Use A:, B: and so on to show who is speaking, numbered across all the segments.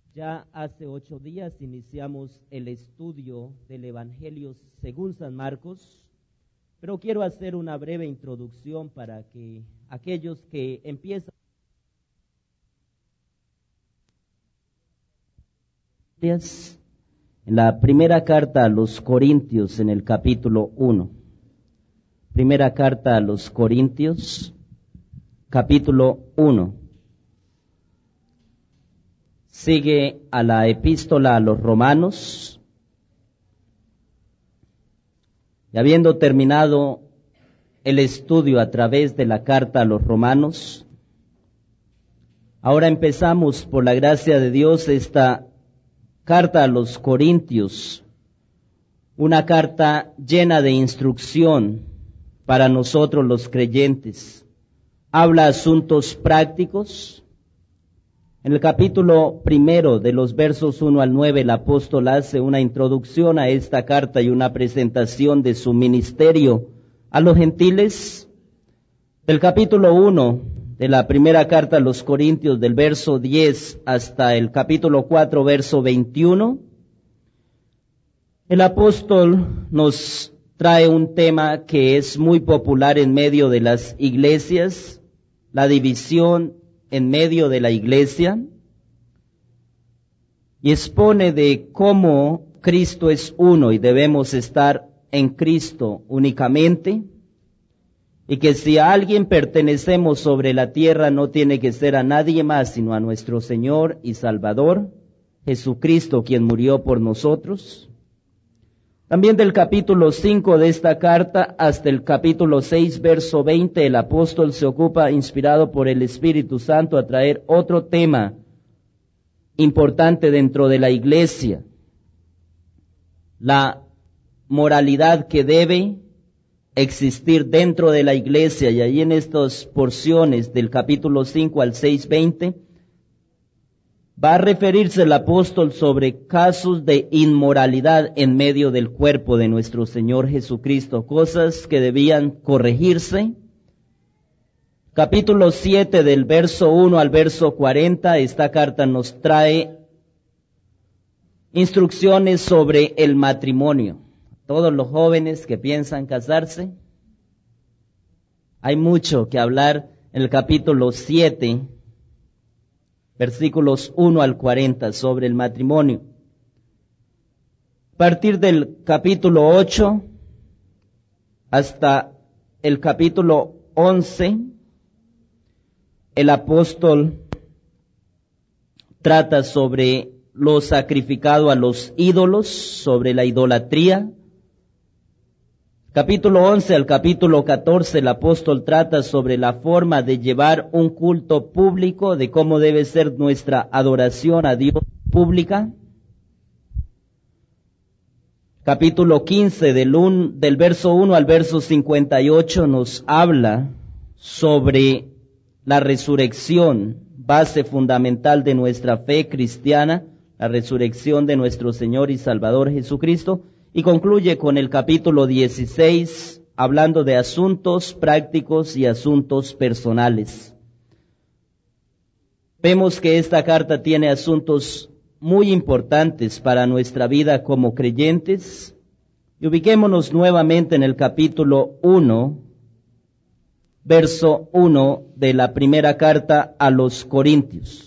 A: Ya hace 8 días iniciamos el estudio del Evangelio según San Marcos, pero quiero hacer una breve introducción para que aquellos que empiezan en la primera carta a los Corintios, en el capítulo 1. Primera carta a los Corintios, capítulo 1. Sigue a la epístola a los Romanos. Y habiendo terminado el estudio a través de la carta a los Romanos, ahora empezamos, por la gracia de Dios, esta carta a los Corintios, una carta llena de instrucción para nosotros los creyentes. Habla asuntos prácticos. En el capítulo 1, de los versos 1 al 9, el apóstol hace una introducción a esta carta y una presentación de su ministerio a los gentiles. Del capítulo 1 de la primera carta a los Corintios, del verso 10 hasta el capítulo 4, verso 21, el apóstol nos trae un tema que es muy popular en medio de las iglesias, la división en medio de la iglesia, y expone de cómo Cristo es uno y debemos estar en Cristo únicamente, y que si a alguien pertenecemos sobre la tierra no tiene que ser a nadie más sino a nuestro Señor y Salvador, Jesucristo, quien murió por nosotros. También del capítulo 5 de esta carta hasta el capítulo 6, verso 20, el apóstol se ocupa, inspirado por el Espíritu Santo, a traer otro tema importante dentro de la iglesia: la moralidad que debe existir dentro de la iglesia. Y ahí en estas porciones del capítulo 5 al 6, 20, va a referirse el apóstol sobre casos de inmoralidad en medio del cuerpo de nuestro Señor Jesucristo, cosas que debían corregirse. Capítulo 7, del verso 1 al verso 40, esta carta nos trae instrucciones sobre el matrimonio. Todos los jóvenes que piensan casarse, hay mucho que hablar en el capítulo 7, versículos 1 al 40, sobre el matrimonio. A partir del capítulo 8 hasta el capítulo 11, el apóstol trata sobre lo sacrificado a los ídolos, sobre la idolatría. Capítulo 11 al capítulo 14, el apóstol trata sobre la forma de llevar un culto público, de cómo debe ser nuestra adoración a Dios pública. Capítulo 15, del verso 1 al verso 58, nos habla sobre la resurrección, base fundamental de nuestra fe cristiana, la resurrección de nuestro Señor y Salvador Jesucristo. Y concluye con el capítulo 16, hablando de asuntos prácticos y asuntos personales. Vemos que esta carta tiene asuntos muy importantes para nuestra vida como creyentes. Y ubiquémonos nuevamente en el capítulo 1, verso 1 de la primera carta a los Corintios.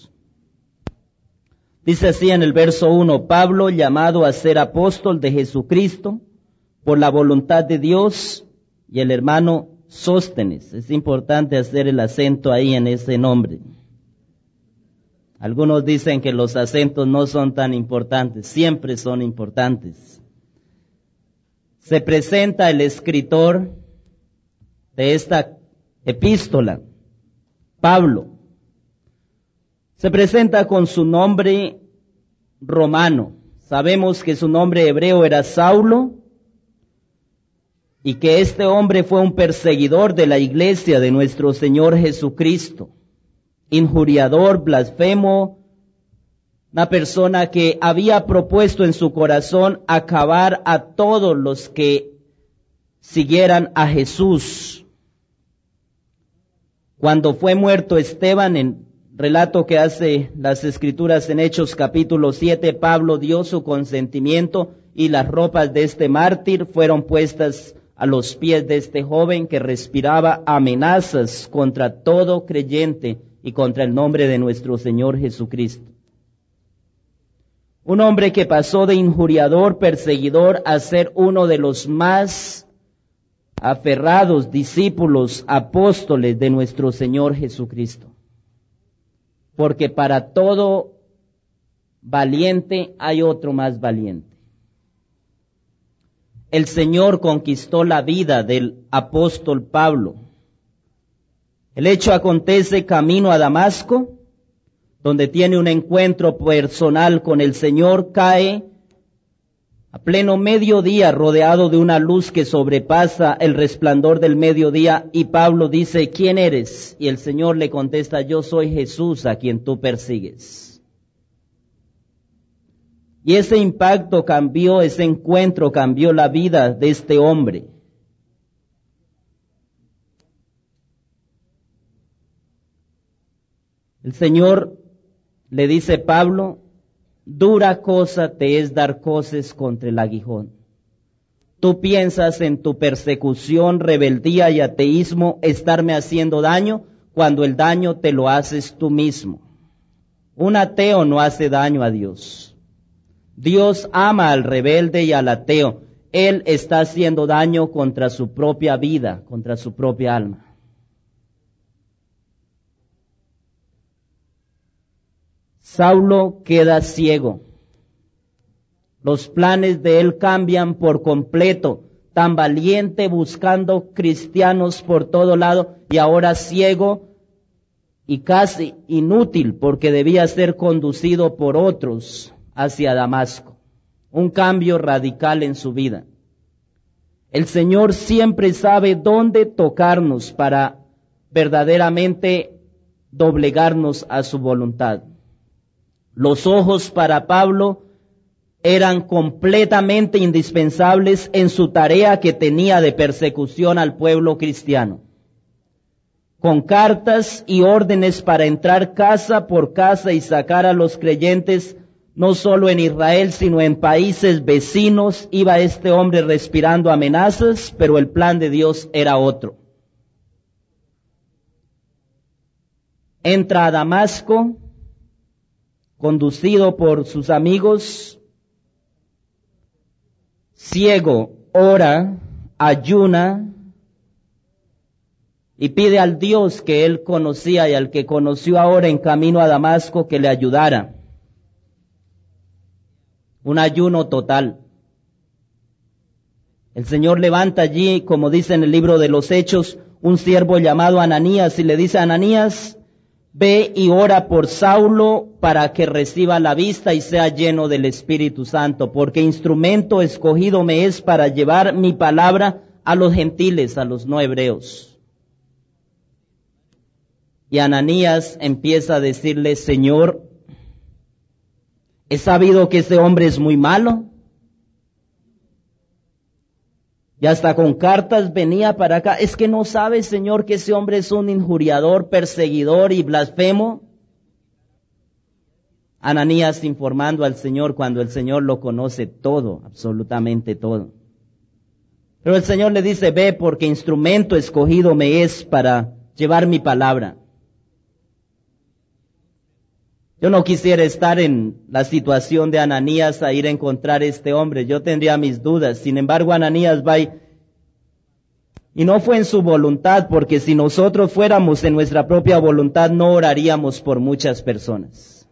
A: Dice así en el verso 1: Pablo, llamado a ser apóstol de Jesucristo por la voluntad de Dios, y el hermano Sóstenes. Es importante hacer el acento ahí en ese nombre. Algunos dicen que los acentos no son tan importantes, siempre son importantes. Se presenta el escritor de esta epístola, Pablo. Se presenta con su nombre romano. Sabemos que su nombre hebreo era Saulo y que este hombre fue un perseguidor de la iglesia de nuestro Señor Jesucristo, injuriador, blasfemo, una persona que había propuesto en su corazón acabar a todos los que siguieran a Jesús. Cuando fue muerto Esteban relato que hace las Escrituras en Hechos capítulo 7, Pablo dio su consentimiento y las ropas de este mártir fueron puestas a los pies de este joven que respiraba amenazas contra todo creyente y contra el nombre de nuestro Señor Jesucristo. Un hombre que pasó de injuriador, perseguidor, a ser uno de los más aferrados discípulos, apóstoles de nuestro Señor Jesucristo. Porque para todo valiente hay otro más valiente. El Señor conquistó la vida del apóstol Pablo. El hecho acontece camino a Damasco, donde tiene un encuentro personal con el Señor, cae a pleno mediodía rodeado de una luz que sobrepasa el resplandor del mediodía, y Pablo dice, ¿quién eres? Y el Señor le contesta, yo soy Jesús a quien tú persigues. Y ese impacto cambió, ese encuentro cambió la vida de este hombre. El Señor le dice, Pablo, dura cosa te es dar coces contra el aguijón. Tú piensas en tu persecución, rebeldía y ateísmo estarme haciendo daño cuando el daño te lo haces tú mismo. Un ateo no hace daño a Dios. Dios ama al rebelde y al ateo. Él está haciendo daño contra su propia vida, contra su propia alma. Saulo queda ciego. Los planes de él cambian por completo. Tan valiente buscando cristianos por todo lado y ahora ciego y casi inútil porque debía ser conducido por otros hacia Damasco. Un cambio radical en su vida. El Señor siempre sabe dónde tocarnos para verdaderamente doblegarnos a su voluntad. Los ojos para Pablo eran completamente indispensables en su tarea que tenía de persecución al pueblo cristiano. Con cartas y órdenes para entrar casa por casa y sacar a los creyentes, no solo en Israel, sino en países vecinos, iba este hombre respirando amenazas, pero el plan de Dios era otro. Entra a Damasco, conducido por sus amigos, ciego, ora, ayuna y pide al Dios que él conocía y al que conoció ahora en camino a Damasco que le ayudara. Un ayuno total. El Señor levanta allí, como dice en el libro de los Hechos, un siervo llamado Ananías y le dice a Ananías, ve y ora por Saulo para que reciba la vista y sea lleno del Espíritu Santo, porque instrumento escogido me es para llevar mi palabra a los gentiles, a los no hebreos. Y Ananías empieza a decirle, Señor, he sabido que ese hombre es muy malo. Y hasta con cartas venía para acá. Es que no sabes, Señor, que ese hombre es un injuriador, perseguidor y blasfemo. Ananías informando al Señor cuando el Señor lo conoce todo, absolutamente todo. Pero el Señor le dice, ve porque instrumento escogido me es para llevar mi palabra. Yo no quisiera estar en la situación de Ananías a ir a encontrar a este hombre. Yo tendría mis dudas. Sin embargo, Ananías va y no fue en su voluntad, porque si nosotros fuéramos en nuestra propia voluntad, no oraríamos por muchas personas.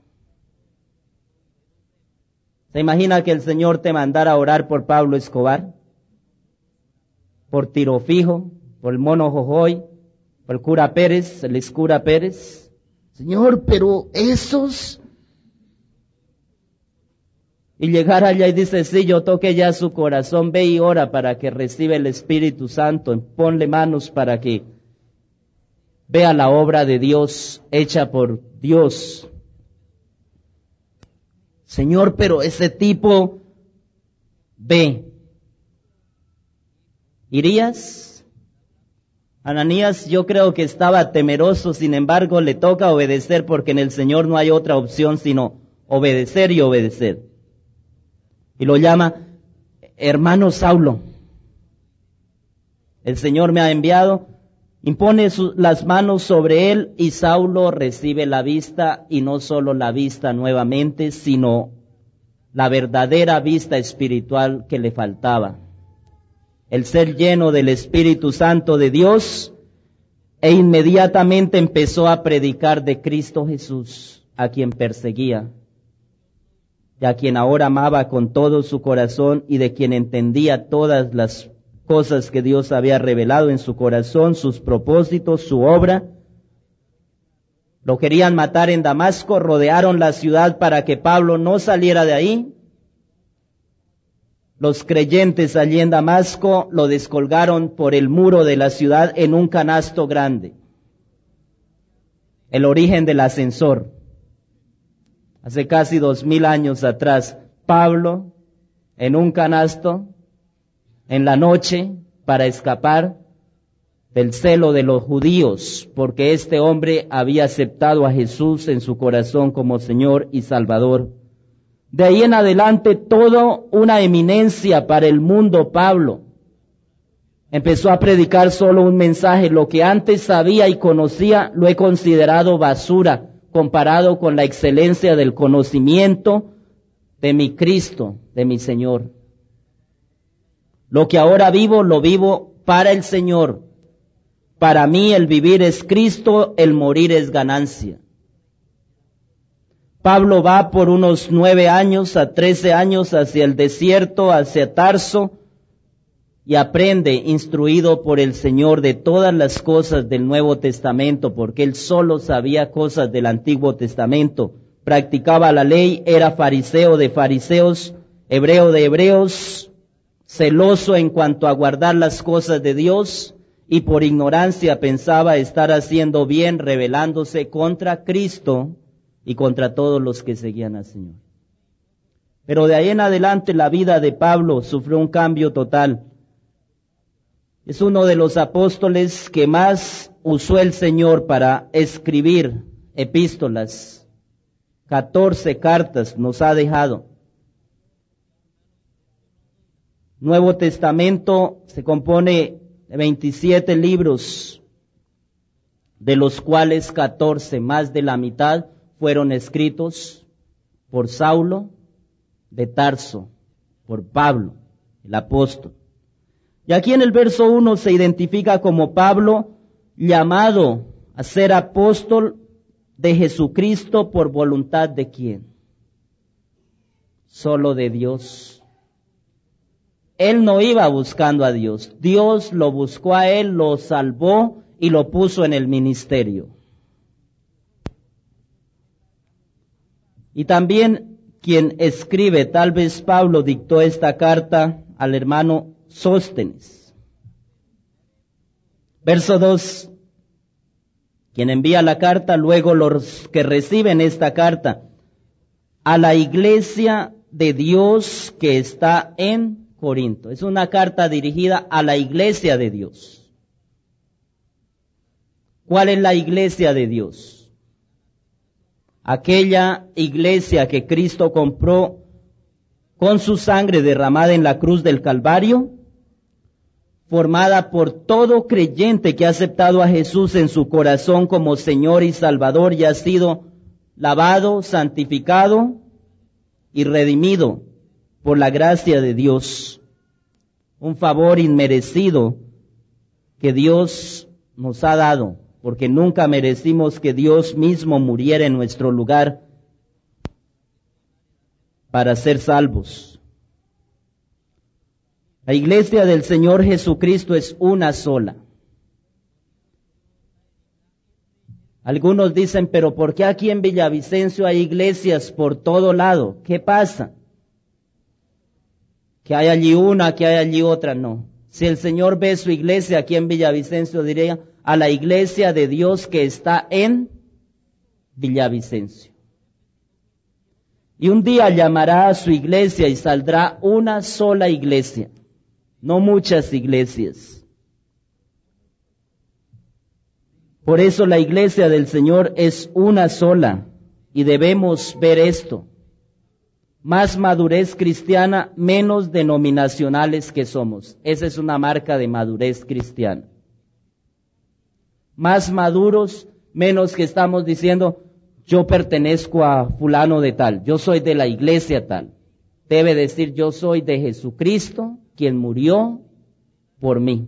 A: ¿Se imagina que el Señor te mandara a orar por Pablo Escobar? Por Tiro Fijo, por el Mono Jojoy, por el cura Pérez, el excura Pérez. Señor, pero esos... Y llegar allá y dice, sí, yo toqué ya su corazón, ve y ora para que reciba el Espíritu Santo, ponle manos para que vea la obra de Dios, hecha por Dios. Señor, pero ese tipo, ve. ¿Irías? Ananías yo creo que estaba temeroso, sin embargo le toca obedecer porque en el Señor no hay otra opción sino obedecer y obedecer. Y lo llama, hermano Saulo, el Señor me ha enviado, impone las manos sobre él y Saulo recibe la vista, y no solo la vista nuevamente, sino la verdadera vista espiritual que le faltaba. El ser lleno del Espíritu Santo de Dios, e inmediatamente empezó a predicar de Cristo Jesús, a quien perseguía, y a quien ahora amaba con todo su corazón, y de quien entendía todas las cosas que Dios había revelado en su corazón, sus propósitos, su obra. Lo querían matar en Damasco, rodearon la ciudad para que Pablo no saliera de ahí. Los creyentes allí en Damasco lo descolgaron por el muro de la ciudad en un canasto grande. El origen del ascensor. Hace casi 2000 años atrás, Pablo en un canasto en la noche para escapar del celo de los judíos, porque este hombre había aceptado a Jesús en su corazón como Señor y Salvador. De ahí en adelante, toda una eminencia para el mundo, Pablo. Empezó a predicar solo un mensaje. Lo que antes sabía y conocía, lo he considerado basura, comparado con la excelencia del conocimiento de mi Cristo, de mi Señor. Lo que ahora vivo, lo vivo para el Señor. Para mí el vivir es Cristo, el morir es ganancia. Pablo va por unos 9 años a 13 años hacia el desierto, hacia Tarso, y aprende, instruido por el Señor, de todas las cosas del Nuevo Testamento, porque él solo sabía cosas del Antiguo Testamento. Practicaba la ley, era fariseo de fariseos, hebreo de hebreos, celoso en cuanto a guardar las cosas de Dios, y por ignorancia pensaba estar haciendo bien, rebelándose contra Cristo y contra todos los que seguían al Señor. Pero de ahí en adelante la vida de Pablo sufrió un cambio total. Es uno de los apóstoles que más usó el Señor para escribir epístolas. 14 cartas nos ha dejado. Nuevo Testamento se compone de 27 libros, de los cuales 14, más de la mitad, fueron escritos por Saulo de Tarso, por Pablo, el apóstol. Y aquí en el verso 1 se identifica como Pablo, llamado a ser apóstol de Jesucristo por voluntad de ¿quién? Solo de Dios. Él no iba buscando a Dios. Dios lo buscó a él, lo salvó y lo puso en el ministerio. Y también quien escribe, tal vez Pablo dictó esta carta al hermano Sóstenes. Verso 2. Quien envía la carta, luego los que reciben esta carta, a la iglesia de Dios que está en Corinto. Es una carta dirigida a la iglesia de Dios. ¿Cuál es la iglesia de Dios? Aquella iglesia que Cristo compró con su sangre derramada en la cruz del Calvario, formada por todo creyente que ha aceptado a Jesús en su corazón como Señor y Salvador y ha sido lavado, santificado y redimido por la gracia de Dios. Un favor inmerecido que Dios nos ha dado, porque nunca merecimos que Dios mismo muriera en nuestro lugar para ser salvos. La iglesia del Señor Jesucristo es una sola. Algunos dicen, pero ¿por qué aquí en Villavicencio hay iglesias por todo lado? ¿Qué pasa? Que hay allí una, que hay allí otra. No. Si el Señor ve su iglesia aquí en Villavicencio, diría a la iglesia de Dios que está en Villavicencio. Y un día llamará a su iglesia y saldrá una sola iglesia, no muchas iglesias. Por eso la iglesia del Señor es una sola y debemos ver esto. Más madurez cristiana, menos denominacionales que somos. Esa es una marca de madurez cristiana. Más maduros, menos que estamos diciendo, yo pertenezco a fulano de tal, yo soy de la iglesia tal. Debe decir, yo soy de Jesucristo, quien murió por mí.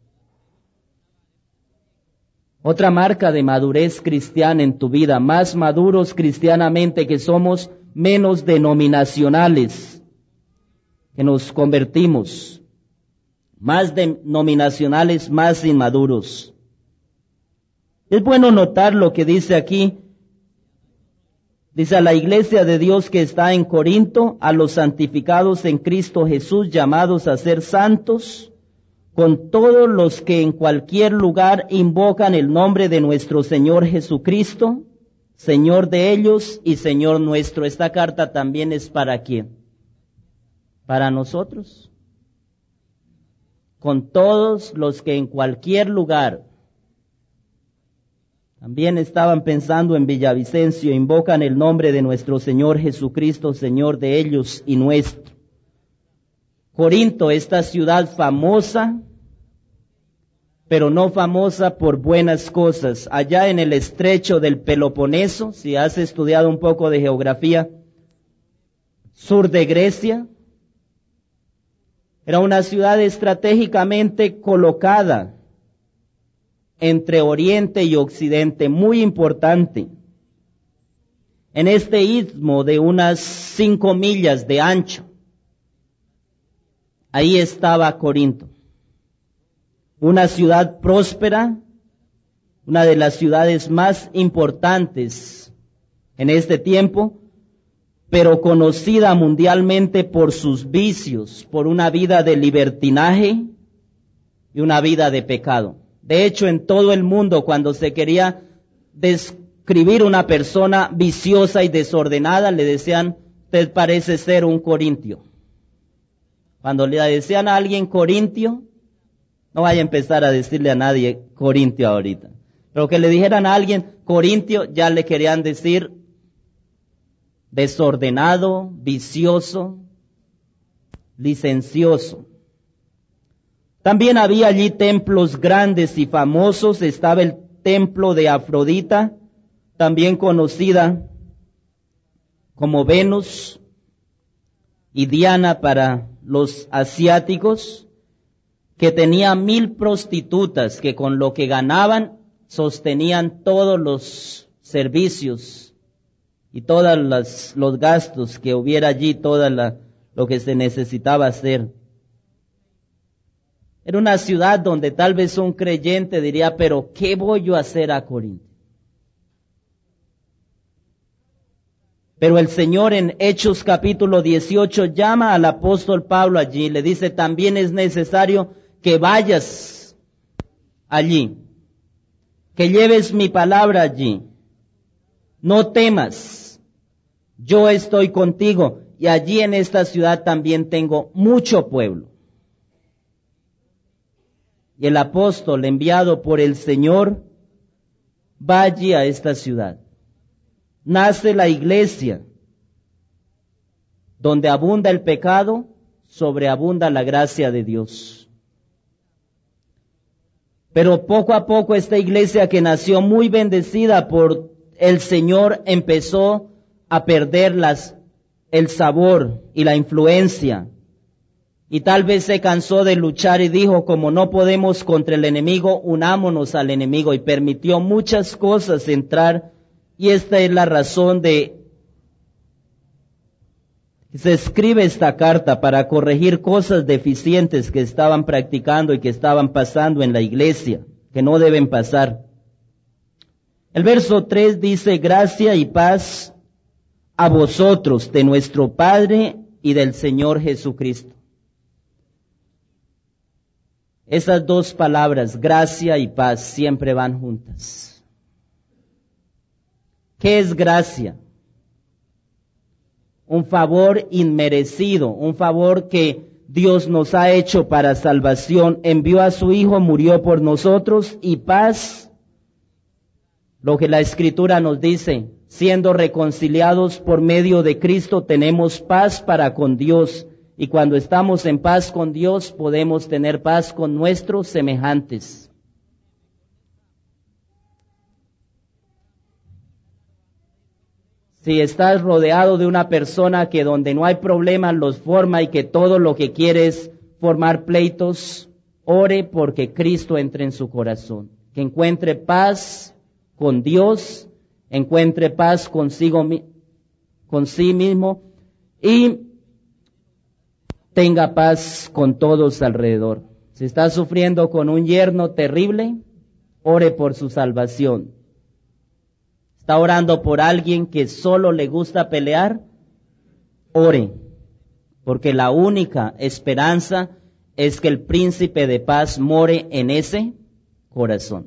A: Otra marca de madurez cristiana en tu vida, más maduros cristianamente que somos, menos denominacionales que nos convertimos. Más denominacionales, más inmaduros. Es bueno notar lo que dice aquí. Dice a la iglesia de Dios que está en Corinto, a los santificados en Cristo Jesús, llamados a ser santos, con todos los que en cualquier lugar invocan el nombre de nuestro Señor Jesucristo, Señor de ellos y Señor nuestro. Esta carta también es ¿para quién? Para nosotros. Con todos los que en cualquier lugar. También estaban pensando en Villavicencio, invocan el nombre de nuestro Señor Jesucristo, Señor de ellos y nuestro. Corinto, esta ciudad famosa, pero no famosa por buenas cosas. Allá en el estrecho del Peloponeso, si has estudiado un poco de geografía, sur de Grecia, era una ciudad estratégicamente colocada entre Oriente y Occidente, muy importante. En este istmo de unas 5 millas de ancho, ahí estaba Corinto. Una ciudad próspera, una de las ciudades más importantes en este tiempo, pero conocida mundialmente por sus vicios, por una vida de libertinaje y una vida de pecado. De hecho, en todo el mundo, cuando se quería describir una persona viciosa y desordenada, le decían, usted parece ser un corintio. Cuando le decían a alguien corintio, no vaya a empezar a decirle a nadie corintio ahorita. Pero que le dijeran a alguien corintio, ya le querían decir desordenado, vicioso, licencioso. También había allí templos grandes y famosos. Estaba el templo de Afrodita, también conocida como Venus y Diana para los asiáticos, que tenía 1000 prostitutas que con lo que ganaban sostenían todos los servicios y todos los gastos que hubiera allí, lo que se necesitaba hacer. Era una ciudad donde tal vez un creyente diría, pero ¿qué voy yo a hacer a Corinto? Pero el Señor en Hechos capítulo 18 llama al apóstol Pablo allí, le dice, también es necesario que vayas allí, que lleves mi palabra allí. No temas, yo estoy contigo, y allí en esta ciudad también tengo mucho pueblo. Y el apóstol enviado por el Señor va allí a esta ciudad. Nace la iglesia, donde abunda el pecado, sobreabunda la gracia de Dios. Pero poco a poco esta iglesia que nació muy bendecida por el Señor empezó a perder el sabor y la influencia. Y tal vez se cansó de luchar y dijo, como no podemos contra el enemigo, unámonos al enemigo, y permitió muchas cosas entrar. Y esta es la razón de que se escribe esta carta, para corregir cosas deficientes que estaban practicando y que estaban pasando en la iglesia, que no deben pasar. El verso 3 dice, gracia y paz a vosotros de nuestro Padre y del Señor Jesucristo. Esas dos palabras, gracia y paz, siempre van juntas. ¿Qué es gracia? Un favor inmerecido, un favor que Dios nos ha hecho para salvación. Envió a su Hijo, murió por nosotros, y paz lo que la Escritura nos dice: siendo reconciliados por medio de Cristo, tenemos paz para con Dios. Y cuando estamos en paz con Dios, podemos tener paz con nuestros semejantes. Si estás rodeado de una persona que donde no hay problemas los forma y que todo lo que quiere es formar pleitos, ore porque Cristo entre en su corazón. Que encuentre paz con Dios, encuentre paz con sí mismo y tenga paz con todos alrededor. Si está sufriendo con un yerno terrible, ore por su salvación. ¿Está orando por alguien que solo le gusta pelear? Ore, porque la única esperanza es que el príncipe de paz more en ese corazón.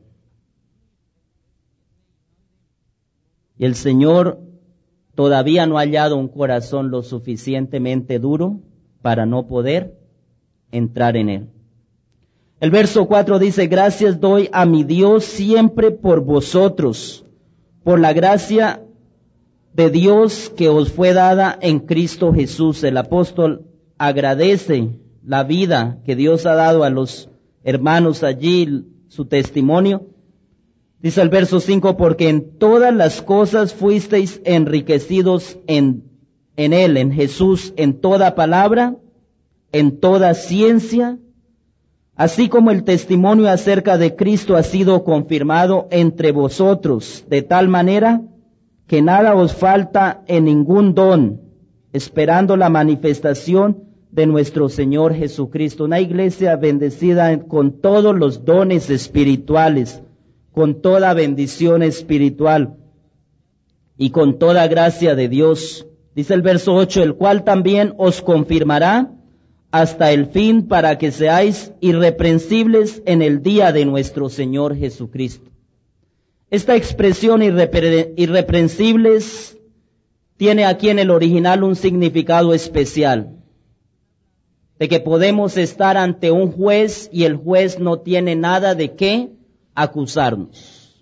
A: Y el Señor todavía no ha hallado un corazón lo suficientemente duro para no poder entrar en él. El verso 4 dice: gracias doy a mi Dios siempre por vosotros, por la gracia de Dios que os fue dada en Cristo Jesús. El apóstol agradece la vida que Dios ha dado a los hermanos allí, su testimonio. Dice el verso 5, porque en todas las cosas fuisteis enriquecidos en Él, en Jesús, en toda palabra, en toda ciencia, así como el testimonio acerca de Cristo ha sido confirmado entre vosotros, de tal manera que nada os falta en ningún don, esperando la manifestación de nuestro Señor Jesucristo. Una iglesia bendecida con todos los dones espirituales, con toda bendición espiritual y con toda gracia de Dios. Dice el verso 8, el cual también os confirmará hasta el fin, para que seáis irreprensibles en el día de nuestro Señor Jesucristo. Esta expresión irreprensibles tiene aquí en el original un significado especial, de que podemos estar ante un juez y el juez no tiene nada de qué acusarnos.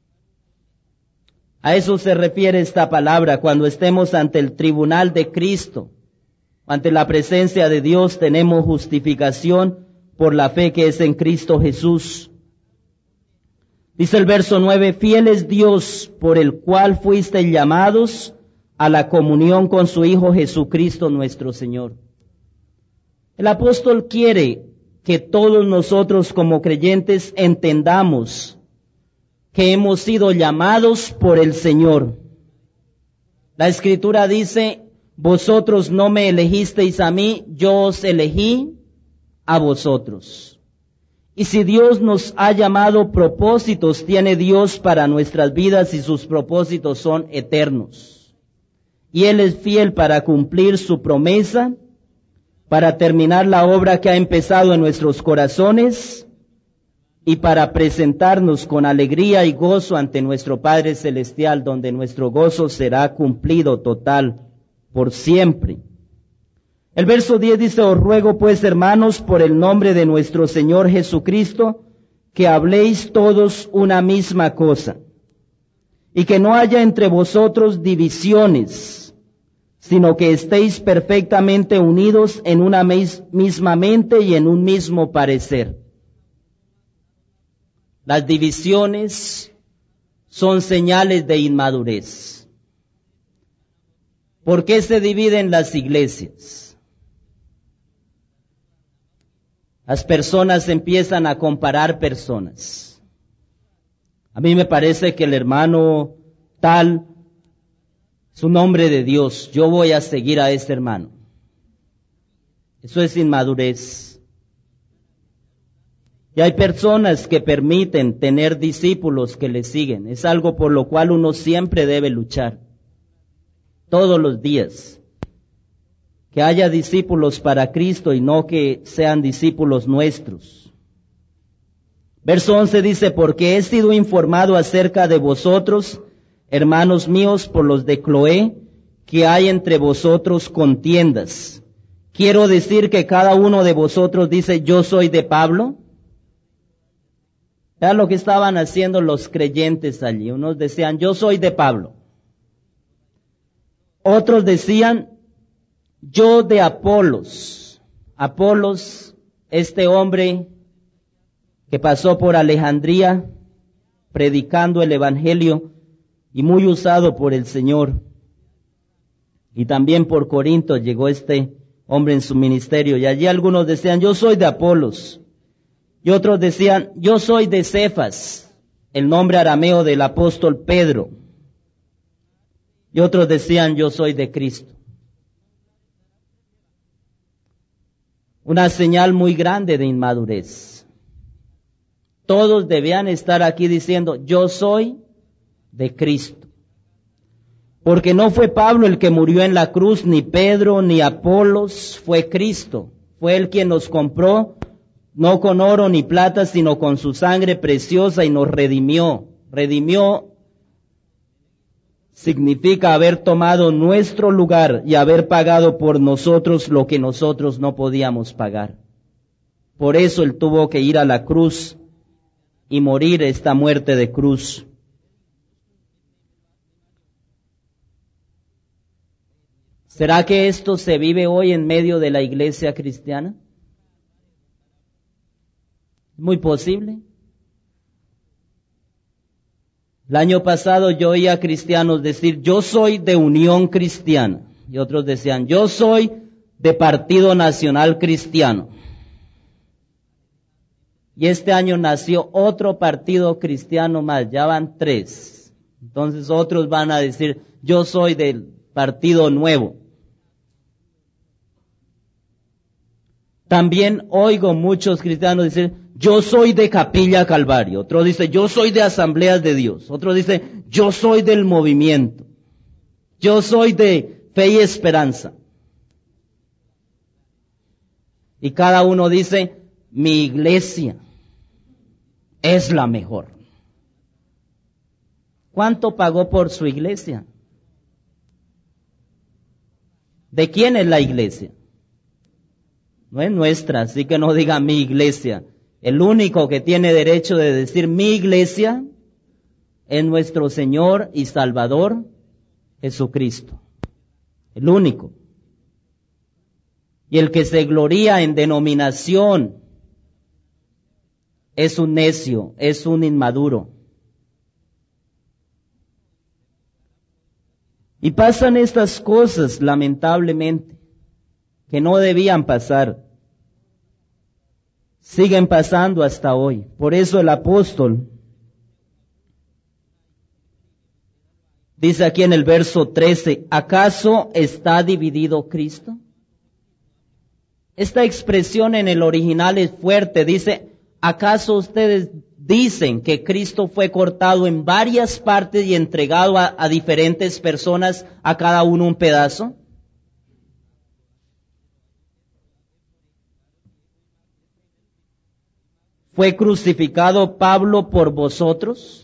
A: A eso se refiere esta palabra. Cuando estemos ante el tribunal de Cristo, ante la presencia de Dios, tenemos justificación por la fe que es en Cristo Jesús. Dice el verso 9, fiel es Dios por el cual fuisteis llamados a la comunión con su Hijo Jesucristo nuestro Señor. El apóstol quiere que todos nosotros como creyentes entendamos que hemos sido llamados por el Señor. La Escritura dice: vosotros no me elegisteis a mí, yo os elegí a vosotros. Y si Dios nos ha llamado, propósitos tiene Dios para nuestras vidas y sus propósitos son eternos. Y Él es fiel para cumplir su promesa, para terminar la obra que ha empezado en nuestros corazones y para presentarnos con alegría y gozo ante nuestro Padre Celestial, donde nuestro gozo será cumplido total por siempre. El verso 10 dice: os ruego pues, hermanos, por el nombre de nuestro Señor Jesucristo, que habléis todos una misma cosa, y que no haya entre vosotros divisiones, sino que estéis perfectamente unidos en una misma mente y en un mismo parecer. Las divisiones son señales de inmadurez. ¿Por qué se dividen las iglesias? Las personas empiezan a comparar personas. A mí me parece que el hermano tal es un hombre de Dios, yo voy a seguir a este hermano. Eso es inmadurez. Y hay personas que permiten tener discípulos que le siguen. Es algo por lo cual uno siempre debe luchar. Todos los días. Que haya discípulos para Cristo y no que sean discípulos nuestros. Verso 11 dice: porque he sido informado acerca de vosotros, hermanos míos, por los de Cloé, que hay entre vosotros contiendas. Quiero decir que cada uno de vosotros dice: yo soy de Pablo. Era lo que estaban haciendo los creyentes allí. Unos decían, yo soy de Pablo. Otros decían, yo de Apolos. Apolos, este hombre que pasó por Alejandría predicando el evangelio y muy usado por el Señor. Y también por Corinto llegó este hombre en su ministerio. Y allí algunos decían, yo soy de Apolos. Y otros decían, yo soy de Cefas, el nombre arameo del apóstol Pedro. Y otros decían, yo soy de Cristo. Una señal muy grande de inmadurez. Todos debían estar aquí diciendo, yo soy de Cristo. Porque no fue Pablo el que murió en la cruz, ni Pedro, ni Apolos, fue Cristo. Fue Él quien nos compró, no con oro ni plata, sino con su sangre preciosa y nos redimió. Redimió significa haber tomado nuestro lugar y haber pagado por nosotros lo que nosotros no podíamos pagar. Por eso Él tuvo que ir a la cruz y morir esta muerte de cruz. ¿Será que esto se vive hoy en medio de la iglesia cristiana? Muy posible. El año pasado yo oía cristianos decir, yo soy de Unión Cristiana. Y otros decían, yo soy de Partido Nacional Cristiano. Y este año nació otro partido cristiano más, ya van 3. Entonces otros van a decir, yo soy del Partido Nuevo. También oigo muchos cristianos decir, yo soy de Capilla Calvario. Otro dice, yo soy de Asambleas de Dios. Otro dice, yo soy del Movimiento. Yo soy de Fe y Esperanza. Y cada uno dice, mi iglesia es la mejor. ¿Cuánto pagó por su iglesia? ¿De quién es la iglesia? No es nuestra, así que no diga mi iglesia. El único que tiene derecho de decir mi iglesia es nuestro Señor y Salvador Jesucristo. El único. Y el que se gloría en denominación es un necio, es un inmaduro. Y pasan estas cosas, lamentablemente, que no debían pasar. Siguen pasando hasta hoy. Por eso el apóstol dice aquí en el verso 13, ¿acaso está dividido Cristo? Esta expresión en el original es fuerte, dice, ¿acaso ustedes dicen que Cristo fue cortado en varias partes y entregado a diferentes personas, a cada uno un pedazo? ¿Fue crucificado Pablo por vosotros?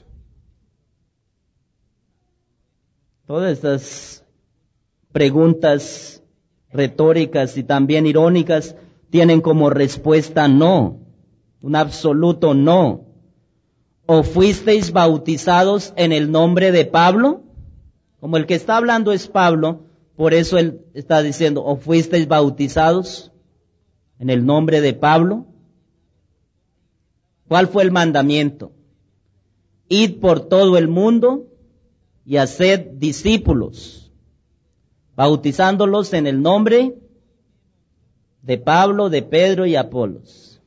A: Todas estas preguntas retóricas y también irónicas tienen como respuesta no, un absoluto no. ¿O fuisteis bautizados en el nombre de Pablo? Como el que está hablando es Pablo, por eso él está diciendo, ¿o fuisteis bautizados en el nombre de Pablo? ¿Cuál fue el mandamiento? Id por todo el mundo y haced discípulos, bautizándolos en el nombre de Pablo, de Pedro y Apolos,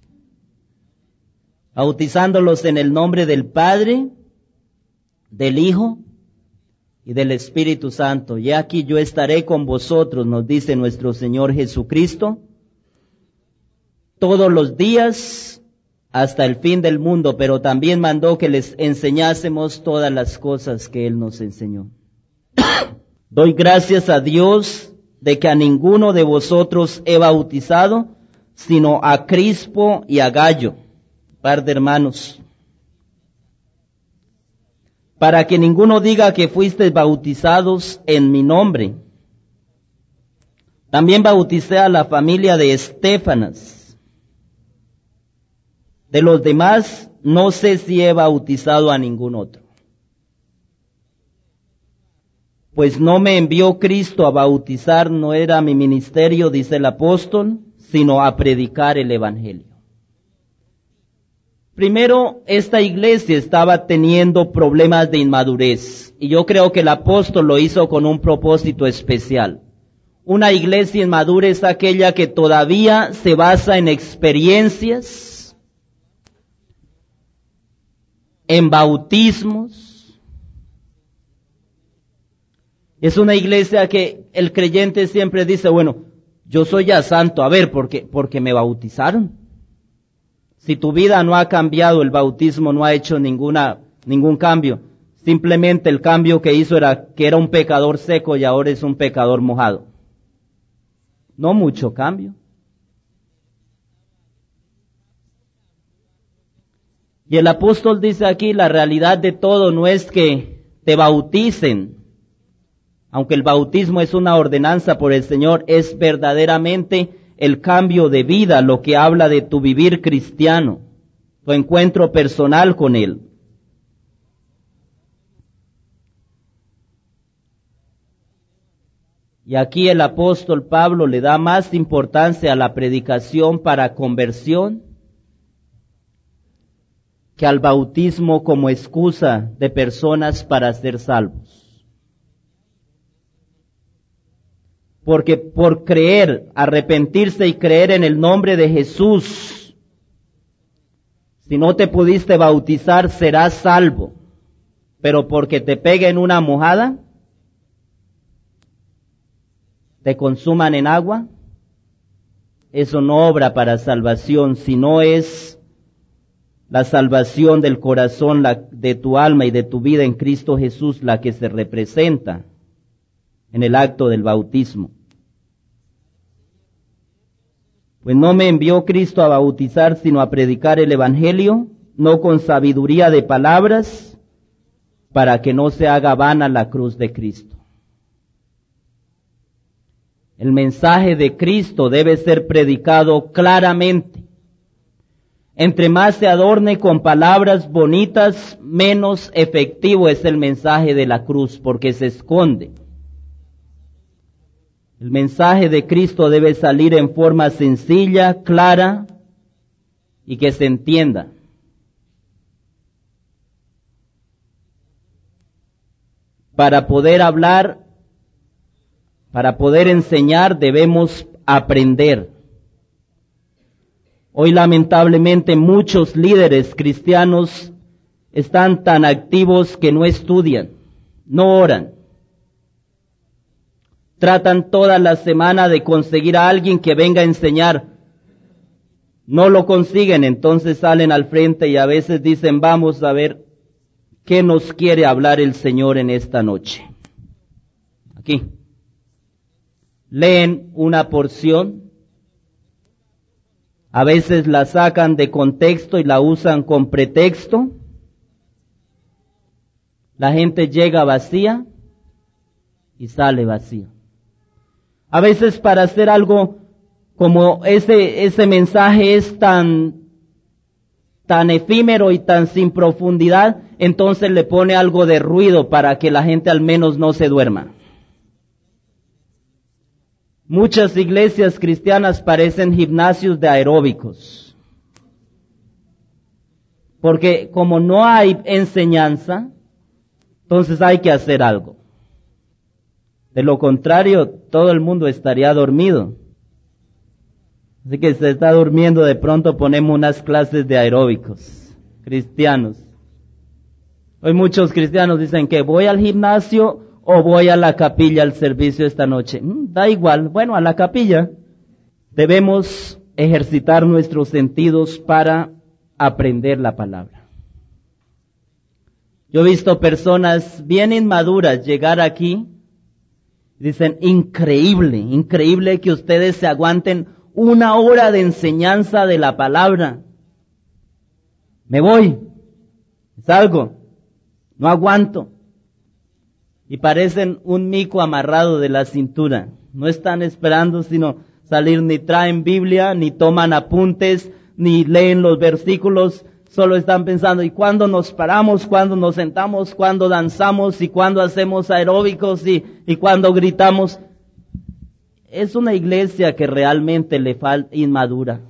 A: bautizándolos en el nombre del Padre, del Hijo y del Espíritu Santo. Y aquí yo estaré con vosotros, nos dice nuestro Señor Jesucristo, todos los días hasta el fin del mundo, pero también mandó que les enseñásemos todas las cosas que Él nos enseñó. Doy gracias a Dios de que a ninguno de vosotros he bautizado, sino a Crispo y a Gallo, par de hermanos, para que ninguno diga que fuisteis bautizados en mi nombre. También bauticé a la familia de Estéfanas. De los demás, no sé si he bautizado a ningún otro. Pues no me envió Cristo a bautizar, no era mi ministerio, dice el apóstol, sino a predicar el evangelio. Primero, esta iglesia estaba teniendo problemas de inmadurez, y yo creo que el apóstol lo hizo con un propósito especial. Una iglesia inmadura es aquella que todavía se basa en experiencias, en bautismos. Es una iglesia que el creyente siempre dice, bueno, yo soy ya santo, a ver, porque me bautizaron. Si tu vida no ha cambiado, el bautismo no ha hecho ningún cambio. Simplemente el cambio que hizo era que era un pecador seco y ahora es un pecador mojado. No mucho cambio. Y el apóstol dice aquí, la realidad de todo no es que te bauticen, aunque el bautismo es una ordenanza por el Señor, es verdaderamente el cambio de vida, lo que habla de tu vivir cristiano, tu encuentro personal con Él. Y aquí el apóstol Pablo le da más importancia a la predicación para conversión que al bautismo como excusa de personas para ser salvos. Porque por creer, arrepentirse y creer en el nombre de Jesús, si no te pudiste bautizar, serás salvo. Pero porque te peguen una mojada, te consuman en agua, eso no obra para salvación, sino es la salvación del corazón, de tu alma y de tu vida en Cristo Jesús, la que se representa en el acto del bautismo. Pues no me envió Cristo a bautizar, sino a predicar el evangelio, no con sabiduría de palabras, para que no se haga vana la cruz de Cristo. El mensaje de Cristo debe ser predicado claramente. Entre más se adorne con palabras bonitas, menos efectivo es el mensaje de la cruz, porque se esconde. El mensaje de Cristo debe salir en forma sencilla, clara y que se entienda. Para poder hablar, para poder enseñar, debemos aprender. Hoy lamentablemente muchos líderes cristianos están tan activos que no estudian, no oran. Tratan toda la semana de conseguir a alguien que venga a enseñar. No lo consiguen, entonces salen al frente y a veces dicen, vamos a ver qué nos quiere hablar el Señor en esta noche. Aquí. Leen una porción. A veces la sacan de contexto y la usan con pretexto. La gente llega vacía y sale vacía. A veces para hacer algo como ese mensaje es tan efímero y tan sin profundidad, entonces le pone algo de ruido para que la gente al menos no se duerma. Muchas iglesias cristianas parecen gimnasios de aeróbicos, porque como no hay enseñanza, entonces hay que hacer algo. De lo contrario, todo el mundo estaría dormido. Así que se está durmiendo, de pronto ponemos unas clases de aeróbicos cristianos. Hoy muchos cristianos dicen que voy al gimnasio o voy a la capilla al servicio esta noche. Da igual, bueno, a la capilla. Debemos ejercitar nuestros sentidos para aprender la palabra. Yo he visto personas bien inmaduras llegar aquí. Dicen, increíble que ustedes se aguanten 1 hora de enseñanza de la palabra. Me voy, salgo, no aguanto. Y parecen un mico amarrado de la cintura. No están esperando sino salir, ni traen Biblia, ni toman apuntes, ni leen los versículos. solo están pensando, ¿y cuándo nos paramos? ¿Cuándo nos sentamos? ¿Cuándo danzamos? ¿Y cuándo hacemos aeróbicos? ¿Y cuándo gritamos? Es una iglesia que realmente le falta inmadura.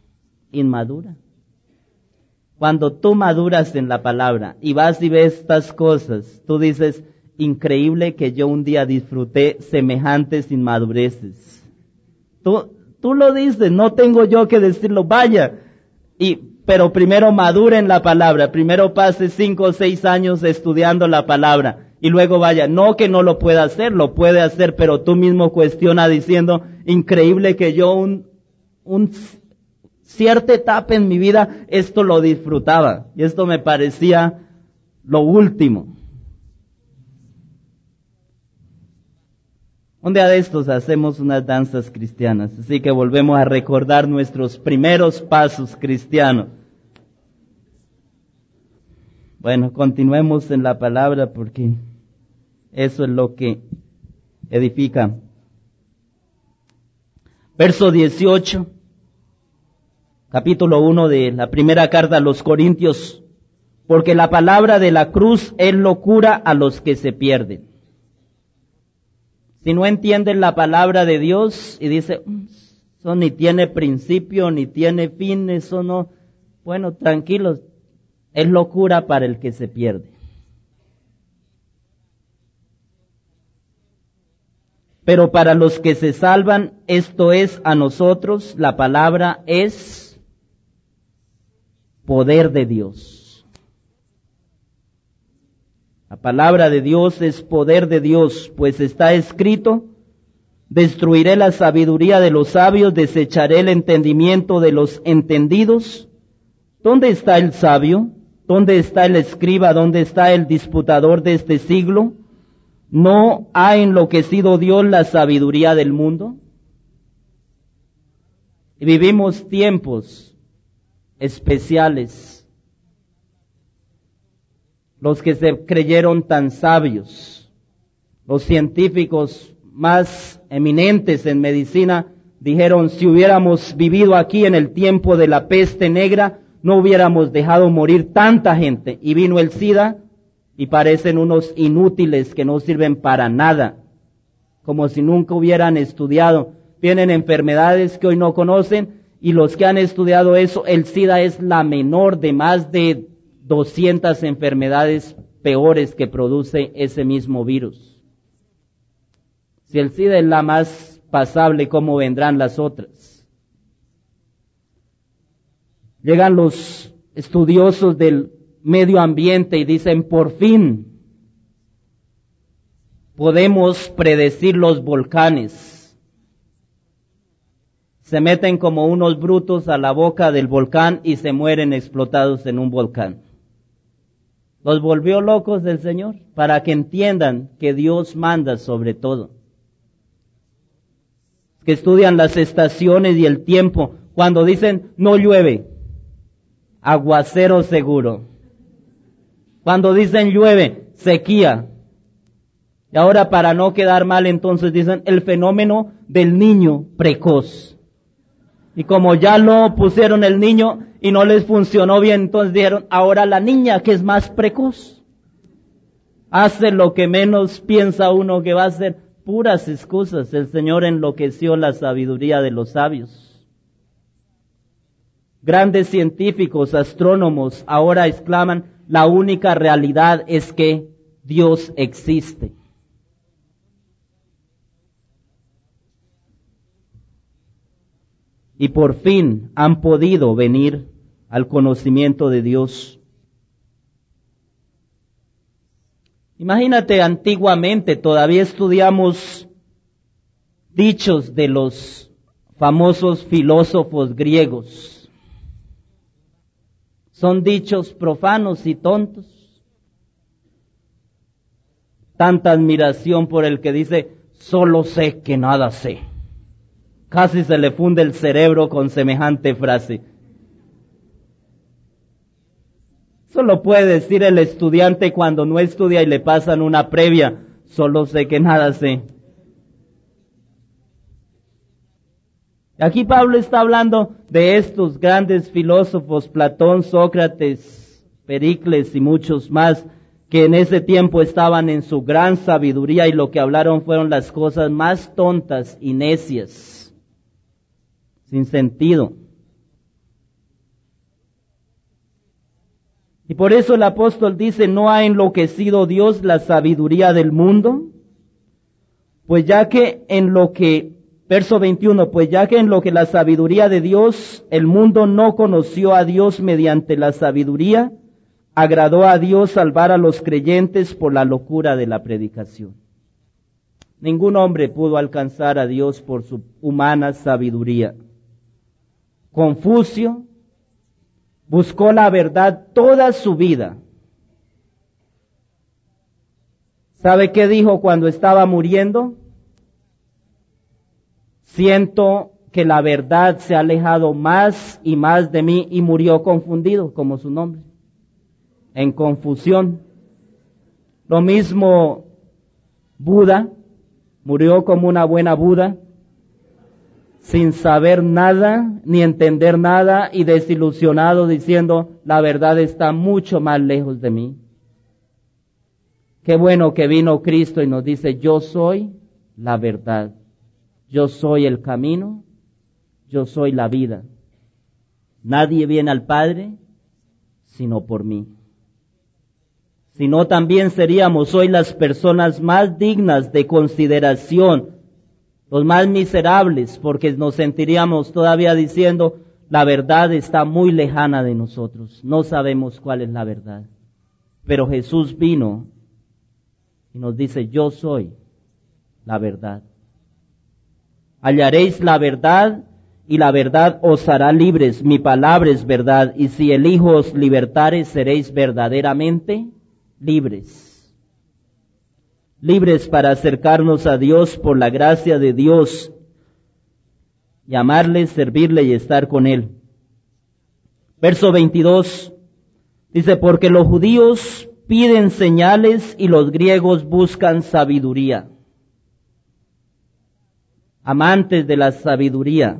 A: Cuando tú maduras en la palabra y vas y ves estas cosas, tú dices, increíble que yo un día disfruté semejantes inmadureces. Tú lo dices, no tengo yo que decirlo, vaya. Pero primero madure en la palabra, primero pase 5 o 6 años estudiando la palabra. Y luego vaya, no que no lo pueda hacer, lo puede hacer, pero tú mismo cuestiona diciendo, increíble que yo un cierta etapa en mi vida, esto lo disfrutaba. Y esto me parecía lo último. Un día de estos hacemos unas danzas cristianas, así que volvemos a recordar nuestros primeros pasos cristianos. Bueno, continuemos en la palabra porque eso es lo que edifica. Verso 18, capítulo 1 de la primera carta a los Corintios. Porque la palabra de la cruz es locura a los que se pierden. Si no entienden la palabra de Dios y dice, eso ni tiene principio, ni tiene fin, eso no, bueno, tranquilos, es locura para el que se pierde. Pero para los que se salvan, esto es a nosotros, la palabra es poder de Dios. La palabra de Dios es poder de Dios, pues está escrito, destruiré la sabiduría de los sabios, desecharé el entendimiento de los entendidos. ¿Dónde está el sabio? ¿Dónde está el escriba? ¿Dónde está el disputador de este siglo? ¿No ha enloquecido Dios la sabiduría del mundo? Y vivimos tiempos especiales. Los que se creyeron tan sabios, los científicos más eminentes en medicina, dijeron, si hubiéramos vivido aquí en el tiempo de la peste negra, no hubiéramos dejado morir tanta gente. Y vino el SIDA y parecen unos inútiles que no sirven para nada, como si nunca hubieran estudiado. Vienen enfermedades que hoy no conocen y los que han estudiado eso, el SIDA es la menor de más de 200 enfermedades peores que produce ese mismo virus. Si el SIDA es la más pasable, ¿cómo vendrán las otras? Llegan los estudiosos del medio ambiente y dicen, por fin podemos predecir los volcanes. Se meten como unos brutos a la boca del volcán y se mueren explotados en un volcán. Los volvió locos del Señor para que entiendan que Dios manda sobre todo. Que estudian las estaciones y el tiempo. Cuando dicen no llueve, aguacero seguro. Cuando dicen llueve, sequía. Y ahora para no quedar mal entonces dicen el fenómeno del niño precoz. Y como ya lo pusieron el niño y no les funcionó bien, entonces dijeron, ahora la niña que es más precoz. Hace lo que menos piensa uno que va a hacer, puras excusas. El Señor enloqueció la sabiduría de los sabios. Grandes científicos, astrónomos, ahora exclaman, la única realidad es que Dios existe. Y por fin han podido venir al conocimiento de Dios. Imagínate, antiguamente todavía estudiamos dichos de los famosos filósofos griegos. Son dichos profanos y tontos. Tanta admiración por el que dice, solo sé que nada sé. Casi se le funde el cerebro con semejante frase. Eso lo puede decir el estudiante cuando no estudia y le pasan una previa. Solo sé que nada sé. Aquí Pablo está hablando de estos grandes filósofos, Platón, Sócrates, Pericles y muchos más, que en ese tiempo estaban en su gran sabiduría y lo que hablaron fueron las cosas más tontas y necias, sin sentido. Y por eso el apóstol dice, ¿no ha enloquecido Dios la sabiduría del mundo? Pues ya que en lo que, verso 21, pues ya que en lo que la sabiduría de Dios, el mundo no conoció a Dios mediante la sabiduría, agradó a Dios salvar a los creyentes por la locura de la predicación. Ningún hombre pudo alcanzar a Dios por su humana sabiduría. Confucio buscó la verdad toda su vida. ¿Sabe qué dijo cuando estaba muriendo? Siento que la verdad se ha alejado más y más de mí, y murió confundido, como su nombre, en confusión. Lo mismo Buda, murió como una buena Buda, sin saber nada, ni entender nada, y desilusionado, diciendo, la verdad está mucho más lejos de mí. Qué bueno que vino Cristo y nos dice, yo soy la verdad, yo soy el camino, yo soy la vida. Nadie viene al Padre sino por mí. Si no, también seríamos hoy las personas más dignas de consideración, los más miserables, porque nos sentiríamos todavía diciendo, la verdad está muy lejana de nosotros, no sabemos cuál es la verdad. Pero Jesús vino y nos dice, yo soy la verdad. Hallaréis la verdad y la verdad os hará libres, mi palabra es verdad, y si el Hijo os libertare, seréis verdaderamente libres. Libres para acercarnos a Dios por la gracia de Dios, llamarle, servirle y estar con Él. Verso 22 dice, porque los judíos piden señales y los griegos buscan sabiduría. Amantes de la sabiduría.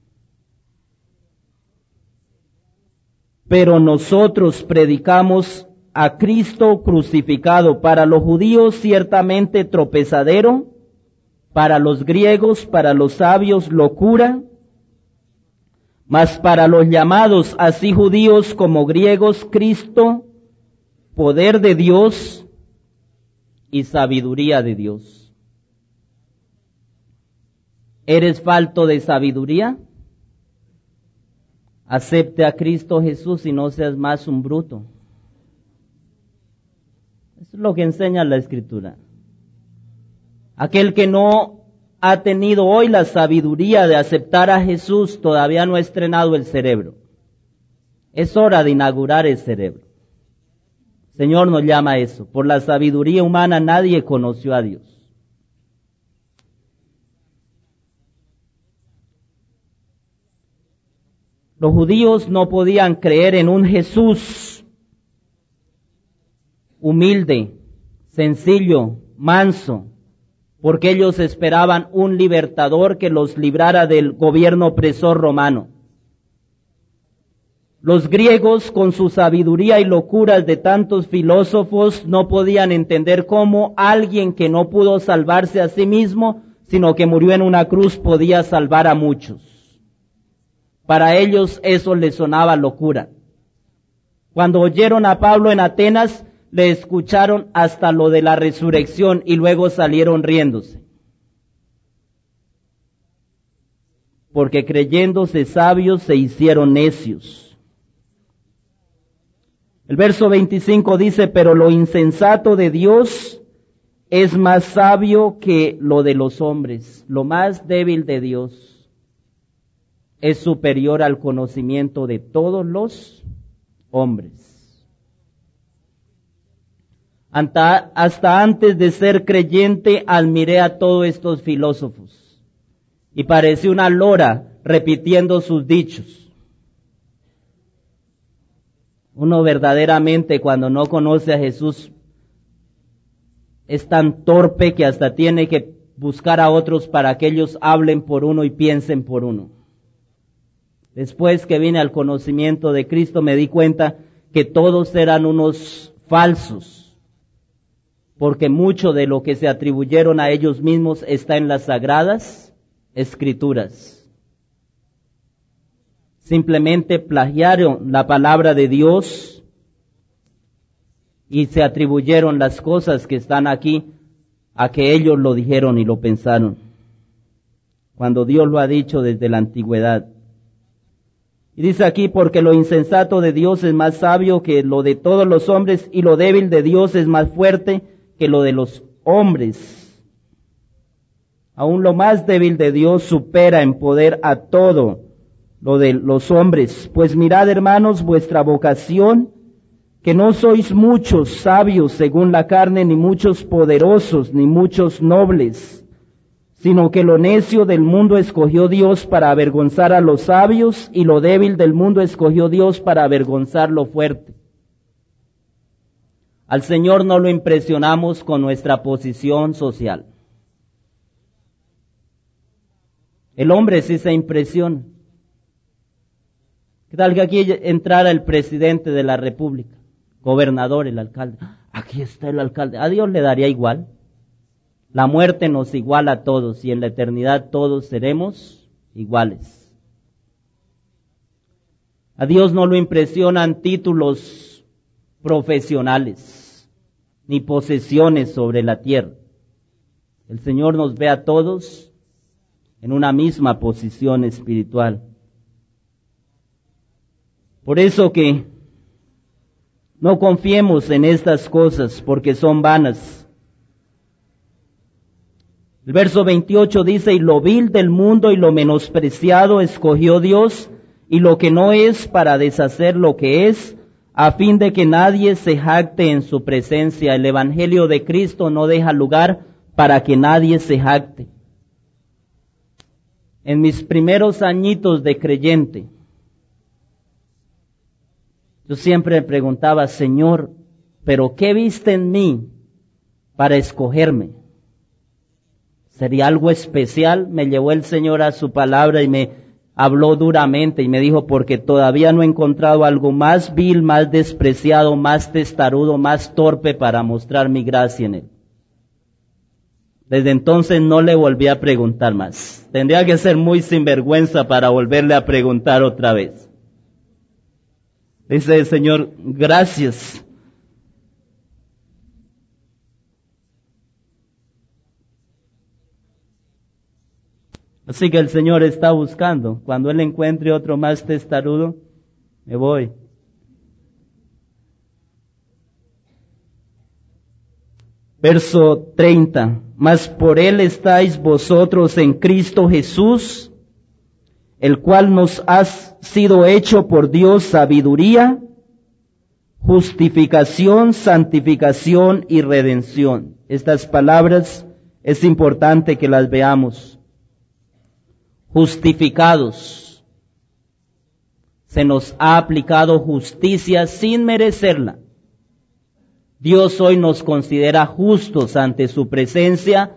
A: Pero nosotros predicamos a Cristo crucificado, para los judíos ciertamente tropezadero, para los griegos, para los sabios locura, mas para los llamados, así judíos como griegos, Cristo, poder de Dios y sabiduría de Dios. ¿Eres falto de sabiduría? Acepte a Cristo Jesús y no seas más un bruto. Eso es lo que enseña la Escritura. Aquel que no ha tenido hoy la sabiduría de aceptar a Jesús todavía no ha estrenado el cerebro. Es hora de inaugurar el cerebro. El Señor nos llama a eso. Por la sabiduría humana nadie conoció a Dios. Los judíos no podían creer en un Jesús humilde, sencillo, manso, porque ellos esperaban un libertador que los librara del gobierno opresor romano. Los griegos, con su sabiduría y locuras de tantos filósofos, no podían entender cómo alguien que no pudo salvarse a sí mismo, sino que murió en una cruz, podía salvar a muchos. Para ellos eso les sonaba locura. Cuando oyeron a Pablo en Atenas, le escucharon hasta lo de la resurrección y luego salieron riéndose. Porque creyéndose sabios se hicieron necios. El verso 25 dice, pero lo insensato de Dios es más sabio que lo de los hombres. Lo más débil de Dios es superior al conocimiento de todos los hombres. Hasta antes de ser creyente admiré a todos estos filósofos y parecía una lora repitiendo sus dichos. Uno verdaderamente cuando no conoce a Jesús es tan torpe que hasta tiene que buscar a otros para que ellos hablen por uno y piensen por uno. Después que vine al conocimiento de Cristo me di cuenta que todos eran unos falsos, porque mucho de lo que se atribuyeron a ellos mismos está en las Sagradas Escrituras. Simplemente plagiaron la palabra de Dios y se atribuyeron las cosas que están aquí a que ellos lo dijeron y lo pensaron, cuando Dios lo ha dicho desde la antigüedad. Y dice aquí, porque lo insensato de Dios es más sabio que lo de todos los hombres, y lo débil de Dios es más fuerte que lo de los hombres. Aún lo más débil de Dios supera en poder a todo lo de los hombres. Pues mirad, hermanos, vuestra vocación, que no sois muchos sabios según la carne, ni muchos poderosos, ni muchos nobles, sino que lo necio del mundo escogió Dios para avergonzar a los sabios, y lo débil del mundo escogió Dios para avergonzar lo fuerte. Al Señor no lo impresionamos con nuestra posición social. El hombre sí se impresiona. ¿Qué tal que aquí entrara el presidente de la República, gobernador, el alcalde? Aquí está el alcalde. A Dios le daría igual. La muerte nos iguala a todos y en la eternidad todos seremos iguales. A Dios no lo impresionan títulos profesionales ni posesiones sobre la tierra. El Señor nos ve a todos en una misma posición espiritual. Por eso que no confiemos en estas cosas porque son vanas. El verso 28 dice, y lo vil del mundo y lo menospreciado escogió Dios, y lo que no es para deshacer lo que es, a fin de que nadie se jacte en su presencia. El Evangelio de Cristo no deja lugar para que nadie se jacte. En mis primeros añitos de creyente, yo siempre me preguntaba, Señor, ¿pero qué viste en mí para escogerme? ¿Sería algo especial? Me llevó el Señor a su palabra y me habló duramente y me dijo, porque todavía no he encontrado algo más vil, más despreciado, más testarudo, más torpe para mostrar mi gracia en él. Desde entonces no le volví a preguntar más. Tendría que ser muy sinvergüenza para volverle a preguntar otra vez. Dice el Señor, gracias. Así que el Señor está buscando. Cuando Él encuentre otro más testarudo, me voy. Verso 30. Mas por Él estáis vosotros en Cristo Jesús, el cual nos ha sido hecho por Dios sabiduría, justificación, santificación y redención. Estas palabras es importante que las veamos. Justificados. Se nos ha aplicado justicia sin merecerla. Dios hoy nos considera justos ante su presencia,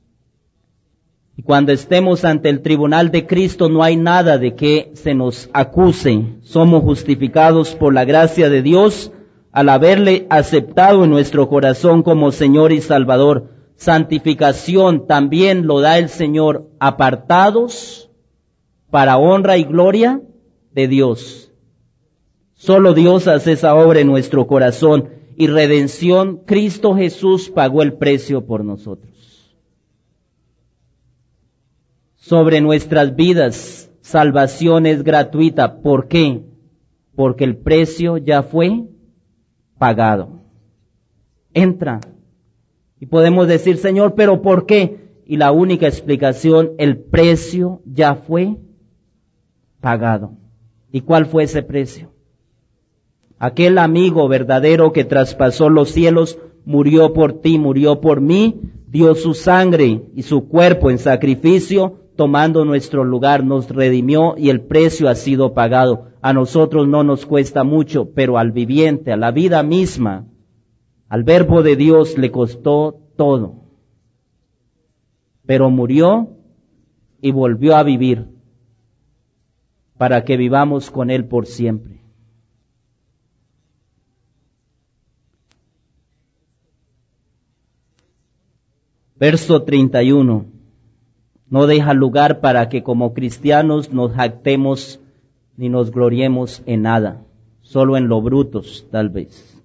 A: y cuando estemos ante el tribunal de Cristo no hay nada de que se nos acuse. Somos justificados por la gracia de Dios al haberle aceptado en nuestro corazón como Señor y Salvador. Santificación también lo da el Señor, apartados para honra y gloria de Dios. Solo Dios hace esa obra en nuestro corazón. Y redención, Cristo Jesús pagó el precio por nosotros. Sobre nuestras vidas, salvación es gratuita. ¿Por qué? Porque el precio ya fue pagado. Entra. Y podemos decir, Señor, ¿pero por qué? Y la única explicación, el precio ya fue pagado. ¿Y cuál fue ese precio? Aquel amigo verdadero que traspasó los cielos, murió por ti, murió por mí, dio su sangre y su cuerpo en sacrificio, tomando nuestro lugar, nos redimió y el precio ha sido pagado. A nosotros no nos cuesta mucho, pero al viviente, a la vida misma, al Verbo de Dios le costó todo. Pero murió y volvió a vivir. para que vivamos con Él por siempre. Verso 31. No deja lugar para que como cristianos nos jactemos ni nos gloriemos en nada, solo en lo brutos, tal vez.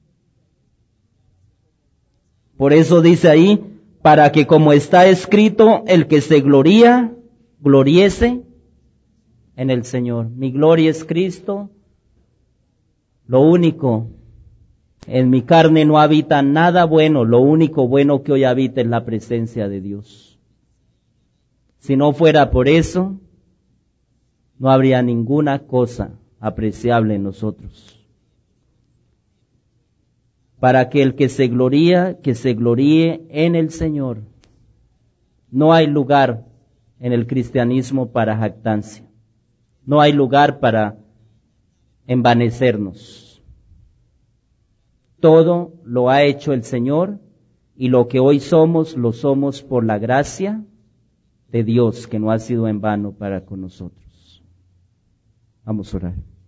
A: Por eso dice ahí, para que como está escrito, el que se gloría, gloriese en el Señor. Mi gloria es Cristo. Lo único, en mi carne no habita nada bueno, lo único bueno que hoy habita es la presencia de Dios. Si no fuera por eso, no habría ninguna cosa apreciable en nosotros. Para que el que se gloríe en el Señor. No hay lugar en el cristianismo para jactancia. No hay lugar para envanecernos. Todo lo ha hecho el Señor y lo que hoy somos, lo somos por la gracia de Dios, que no ha sido en vano para con nosotros. Vamos a orar.